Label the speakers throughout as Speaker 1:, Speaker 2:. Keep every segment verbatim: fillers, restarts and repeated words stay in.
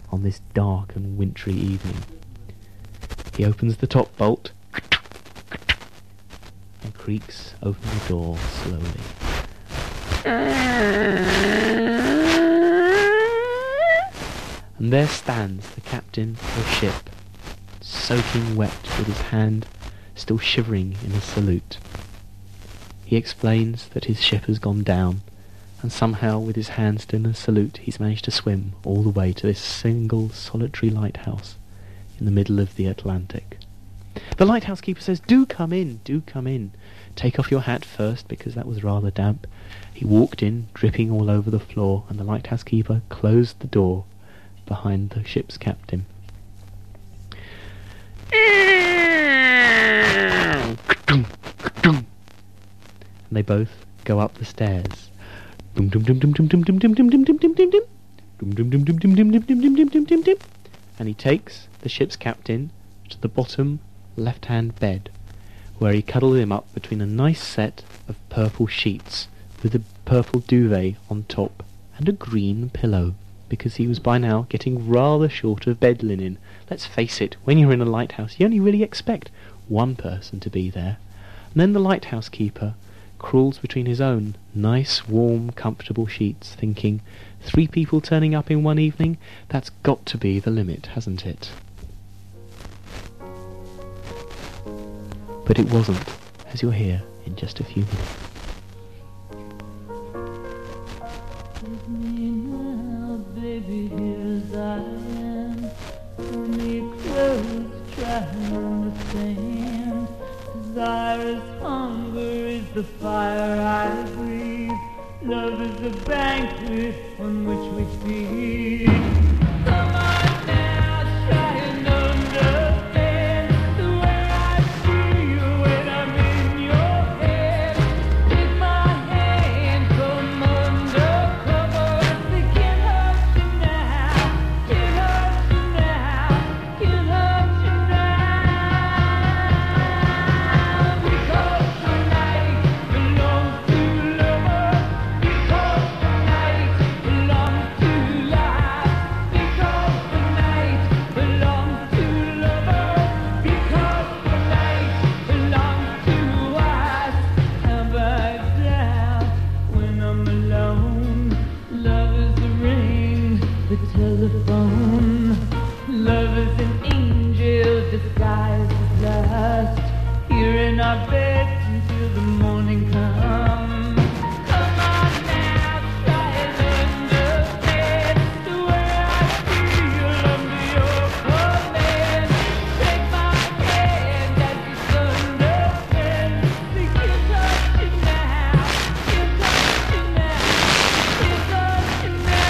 Speaker 1: on this dark and wintry evening. He opens the top bolt and creaks open the door slowly. And there stands the captain of the ship, soaking wet, with his hand still shivering in his salute. He explains that his ship has gone down, and somehow with his hand still in a salute he's managed to swim all the way to this single solitary lighthouse in the middle of the Atlantic. The lighthouse keeper says, "Do come in, do come in. Take off your hat first, because that was rather damp." He walked in, dripping all over the floor, and the lighthouse keeper closed the door behind the ship's captain. And they both go up the stairs. And he takes the ship's captain to the bottom left-hand bed, where he cuddled him up between a nice set of purple sheets with a purple duvet on top and a green pillow, because he was by now getting rather short of bed linen. Let's face it, when you're in a lighthouse you only really expect one person to be there. And then the lighthouse keeper crawls between his own nice, warm, comfortable sheets, thinking, three people turning up in one evening, that's got to be the limit, hasn't it? But it wasn't, as you'll hear in just a few minutes.
Speaker 2: Take me now, baby, here as I am. Pull me close, try and understand. Desire is hunger, is the fire I breathe. Love is a banquet on which we feed. Come on now, try and understand the way I feel when I'm in your head. Take my hand, come undercover. They can't hurt you now, can't hurt you now, can't hurt you now. Because tonight belongs to lovers. Because tonight belongs to life. Because tonight belongs to lovers. Because tonight belongs to us. How about now when I'm alone? Love is the ring, the telephone. Love is an angel disguised as lust. Here in our beds until the morning comes. Come on now, try and understand the way I feel under your command. Take my hand as you understand. They can't touch you now, can't touch you now, can't touch you now.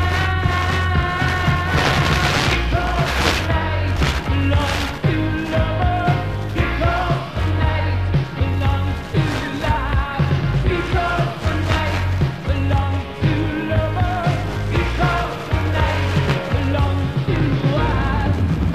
Speaker 2: Because tonight belongs to lovers. Because tonight belongs to life. Because tonight belongs to lovers. Because tonight belongs to us.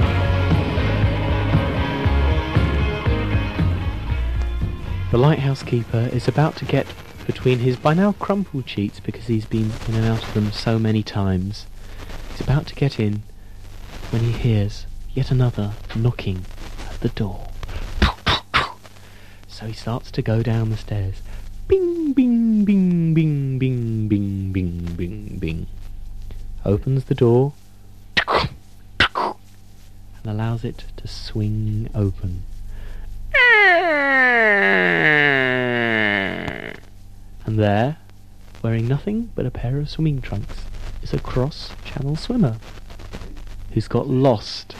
Speaker 1: The lighthouse keeper is about to get between his by now crumpled sheets, because he's been in and out of them so many times. He's about to get in when he hears yet another knocking at the door. So he starts to go down the stairs. Bing, bing, bing, bing, bing, bing, bing, bing, bing. Opens the door and allows it to swing open. And there, wearing nothing but a pair of swimming trunks, is a cross-channel swimmer who's got lost.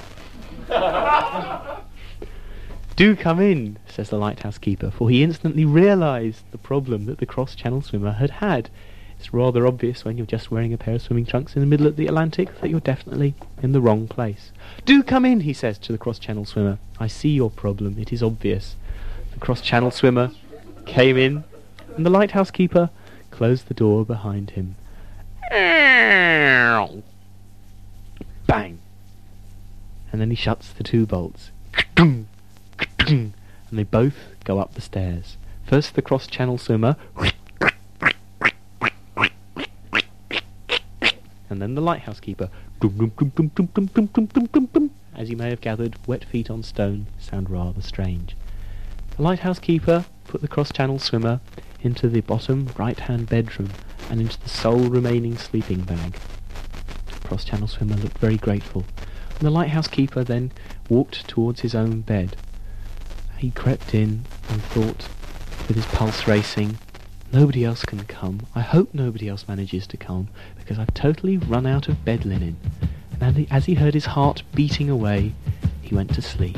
Speaker 1: "Do come in," says the lighthouse keeper, for he instantly realised the problem that the cross-channel swimmer had had. It's rather obvious when you're just wearing a pair of swimming trunks in the middle of the Atlantic that you're definitely in the wrong place. "Do come in," he says to the cross-channel swimmer. "I see your problem, it is obvious." The cross-channel swimmer came in, and the lighthouse keeper closed the door behind him. Bang! And then he shuts the two bolts. And they both go up the stairs. First the cross-channel swimmer, and then the lighthouse keeper. Dum dum dum dum dum dum dum dum dum dum dum. As you may have gathered, wet feet on stone sound rather strange. The lighthouse keeper put the cross-channel swimmer into the bottom right-hand bedroom and into the sole remaining sleeping bag. The cross-channel swimmer looked very grateful, and the lighthouse keeper then walked towards his own bed. He crept in and thought, with his pulse racing, nobody else can come. I hope nobody else manages to come, because I've totally run out of bed linen. And as he heard his heart beating away, he went to sleep.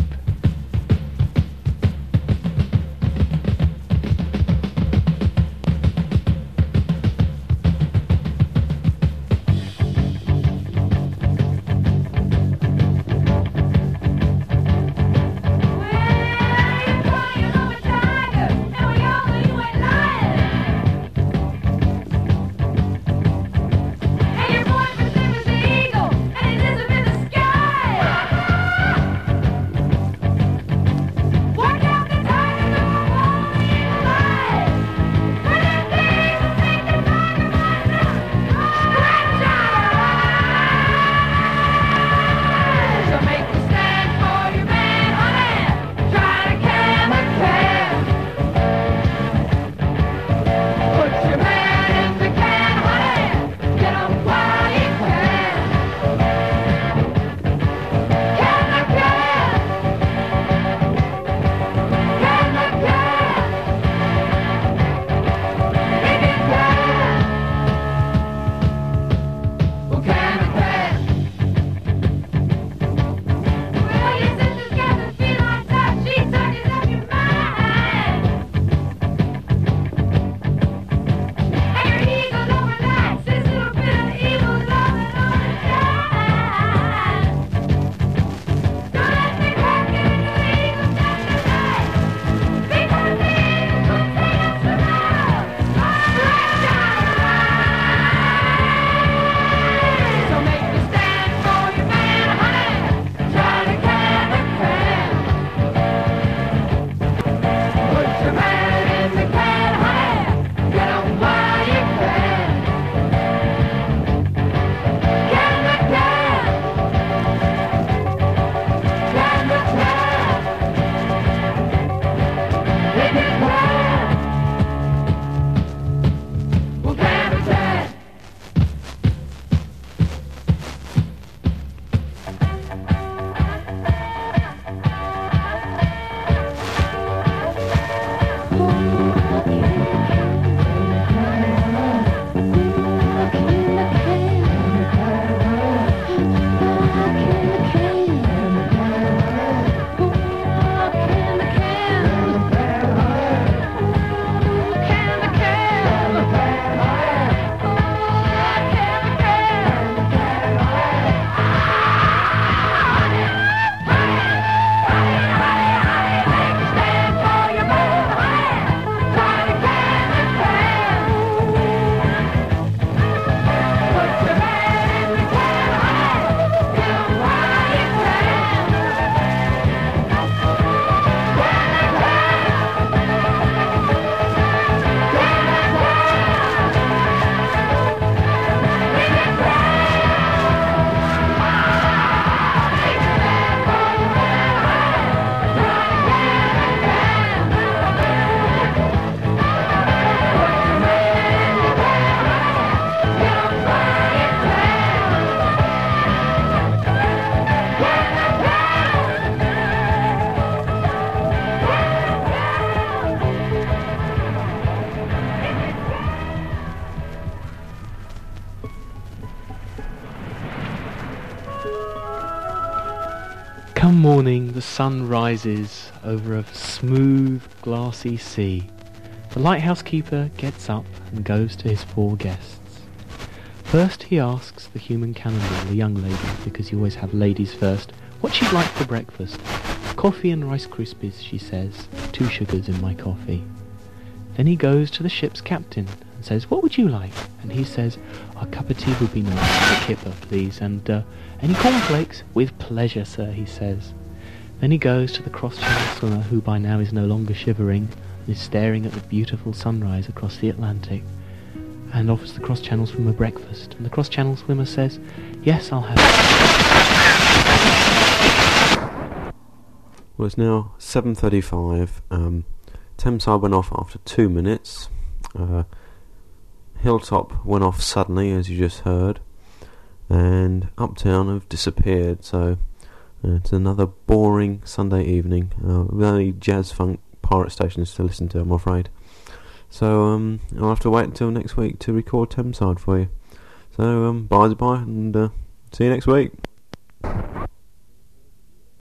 Speaker 1: Come morning, the sun rises over a smooth, glassy sea. The lighthouse keeper gets up and goes to his four guests. First he asks the human cannibal, the young lady, because you always have ladies first, what she'd like for breakfast. Coffee and Rice Krispies, she says, two sugars in my coffee. Then he goes to the ship's captain and says, what would you like? And he says, a cup of tea would be nice, a kipper, please, and uh, any cornflakes? With pleasure, sir, he says. Then he goes to the cross-channel swimmer, who by now is no longer shivering, and is staring at the beautiful sunrise across the Atlantic. and offers the cross-channel swimmer breakfast. And the cross-channel swimmer says, "Yes, I'll have it."
Speaker 3: Well, it's now seven thirty-five. Um, Thameside went off after two minutes. Uh, Hilltop went off suddenly, as you just heard. And Uptown have disappeared, so uh, it's another boring Sunday evening. Uh, with only jazz funk pirate stations to listen to, I'm afraid. So um, I'll have to wait until next week to record Thameside for you. So um, bye-bye, and uh, see you next week.